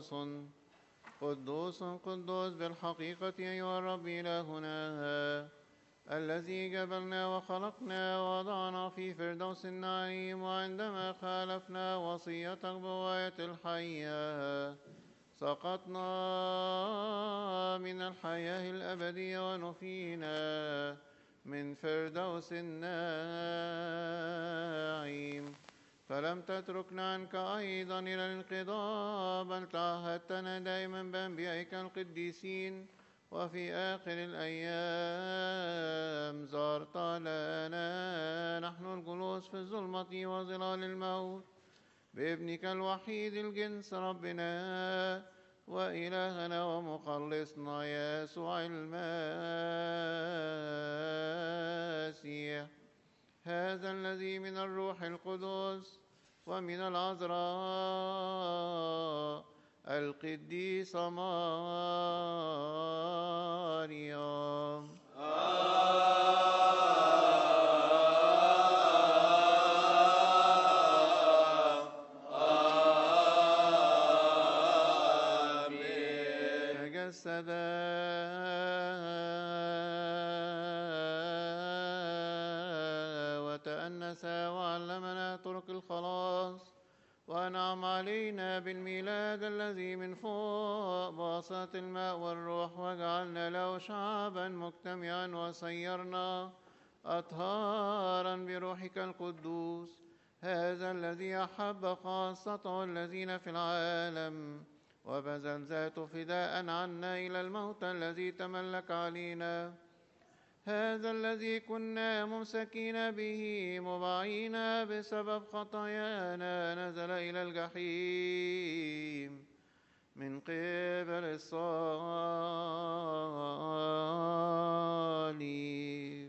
قدوس قدوس بالحقيقة أيها الرب إلهنا الذي جبلنا وخلقنا ووضعنا في فردوس النعيم، وعندما خالفنا وصيتك بغاية الحياة سقطنا من الحياة الأبدية ونفينا من فردوس النعيم، فلم تتركنا عنك أيضا إلى الانقضاء، بل تعهدتنا دائما بأنبيائك القديسين، وفي آخر الأيام زارت لنا نحن الجلوس في الظلمة وظلال الموت بابنك الوحيد الجنس ربنا وإلهنا ومخلصنا يسوع المسيح، هذا الذي من الروح القدس ومن العذراء القديسة مريم. تجسد وتأنس وعلمنا طرق الخلاص، وأنعم علينا بالميلاد الذي من فوق بواسطة الماء والروح، وجعلنا له شعبا مجتمعا، وسيرنا أطهارا بروحك القدوس، هذا الذي أحب خاصته الذين في العالم وبذل ذاته فداء عنا إلى الموت الذي تملك علينا، هذا الذي كنا ممسكين به مباعين بسبب خطايانا نزل إلى الجحيم من قبل الصليب.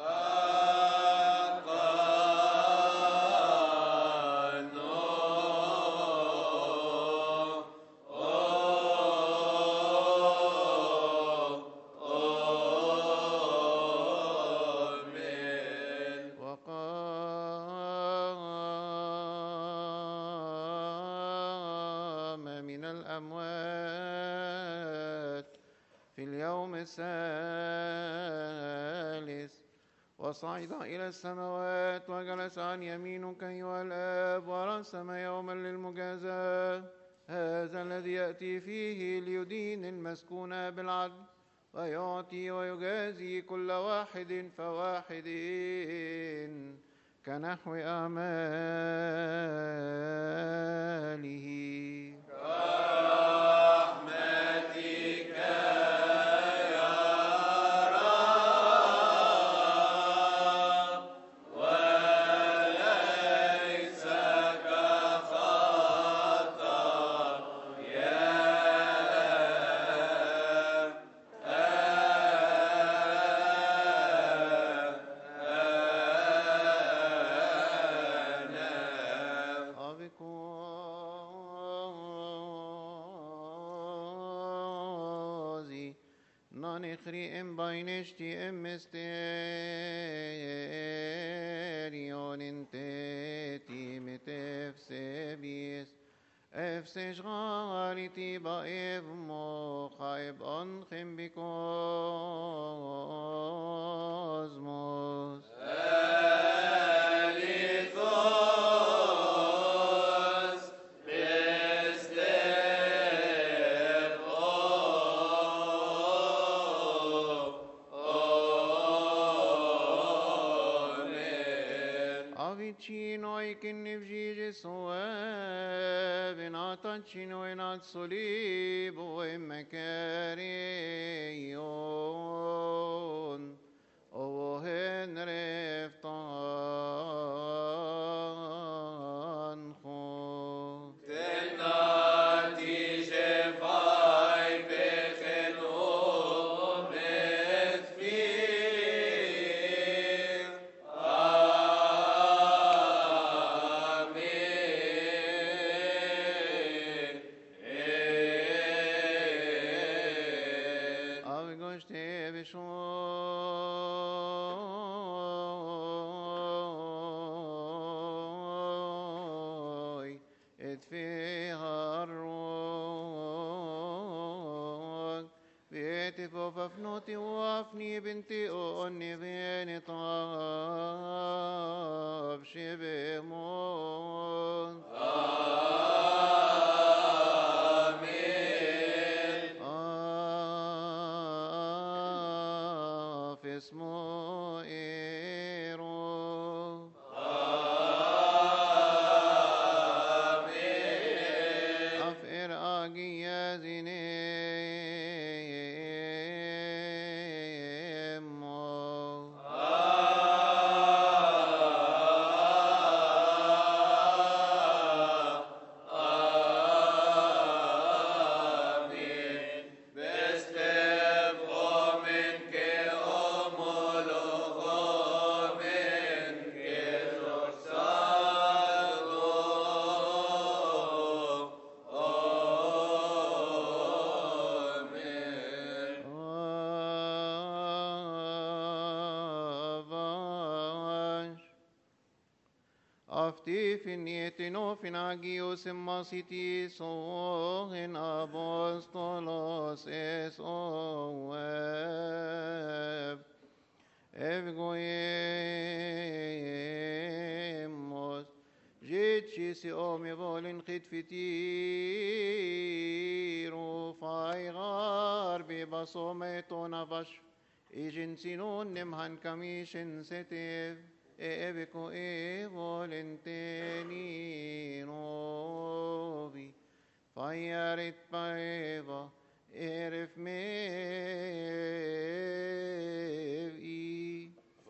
الثالث وصعد إلى السماوات وجلس عن يمينك أيها الآب، ورسم يوما للمجازاة، هذا الذي يأتي فيه ليدين المسكون بالعدل ويعطي ويجازي كل واحد فواحد كنحو أعماله. فافنوتي وافني بنتي أني بين طاب شبه موت في اسمه إيرو أفئر آجي يا Aftifinietinofin agios immasitis ohin apostolos es oev evgoemos jitchis omi volin khitfitiru faigar bibasometon avash ijinsinun nimhan kamishin setiv Ebico volenteni novi Fayarit paeva erif mevi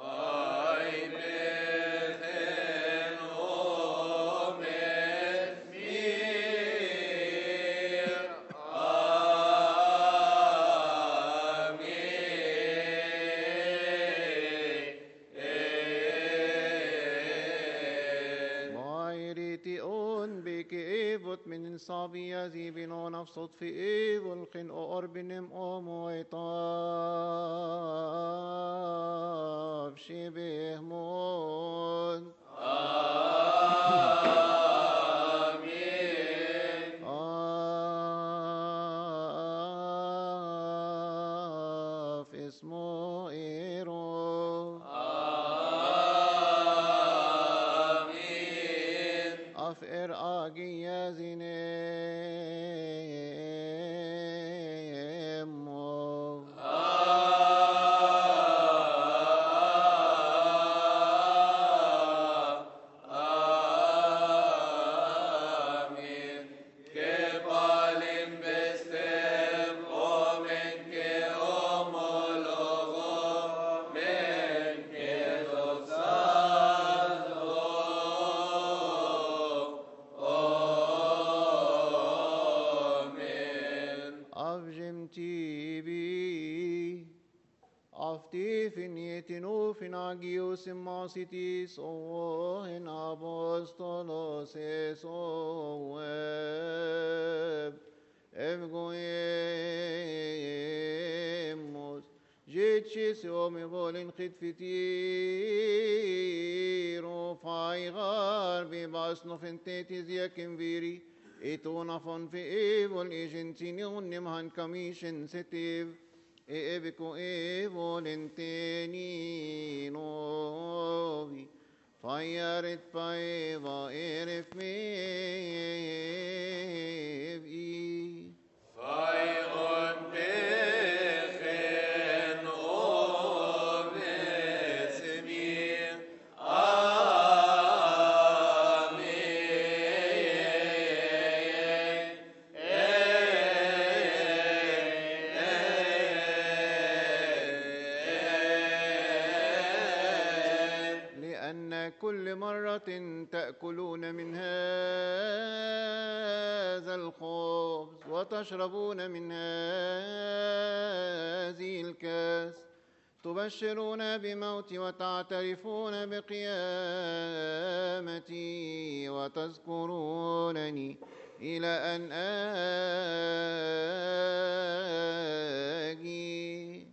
من صابي ذيبنا نفسد في والقن أربنم ويطاب شبه مون آمين في اسمه إيرو آمين أفئر آجي يا Sitis o in apostolos es o evgoemos jitchis omi volin khitfitiru faigar bibasno fintetis yakim viri ituna fon fi evol ejentinion nimhan kamishin setiv Ebico volenteni novi Fayarit paeva erif mevi Fairon bechen omesemir كل مرة تأكلون من هذا الخبز وتشربون من هذه الكاس تبشرون بموتي وتعترفون بقيامتي وتذكرونني إلى أن آجي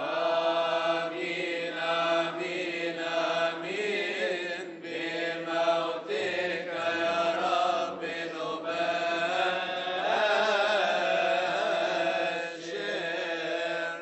آمين آمين آمين بموتك يا رب نبشر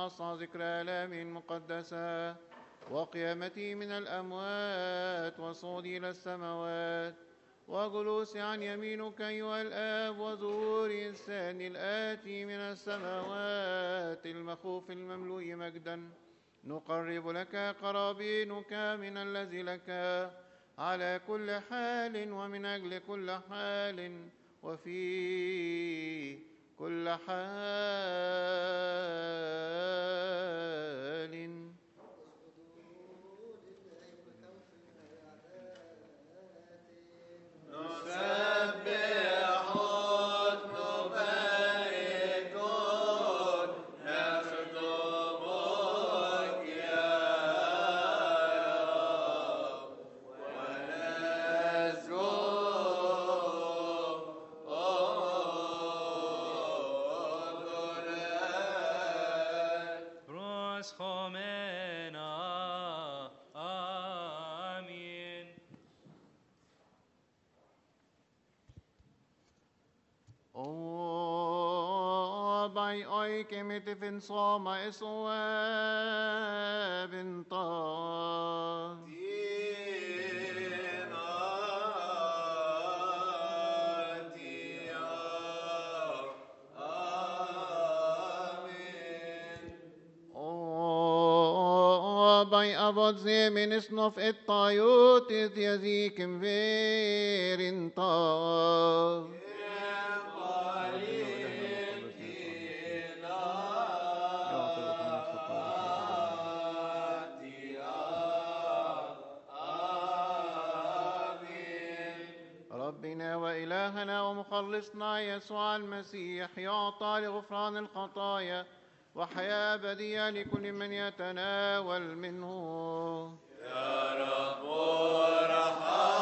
وأصنع ذكرى آلامه المقدسة وقيامته من الأموات وصعودي إلى السماوات وجلوسي عن يمينك أيها الآب وظهور الثاني الآتي من السماوات المخوف المملوء مجدا نقرب لك قرابينك من الذي لك على كل حال ومن أجل كل حال وفي كل حال. Mitifin soma iswa binta by abod zemin isnof et tayot it yazikim verinta وإلهنا ومخلصنا يسوع المسيح يعطى لغفران الخطايا وحياة أبدية لكل من يتناول منه. يا رب ارحم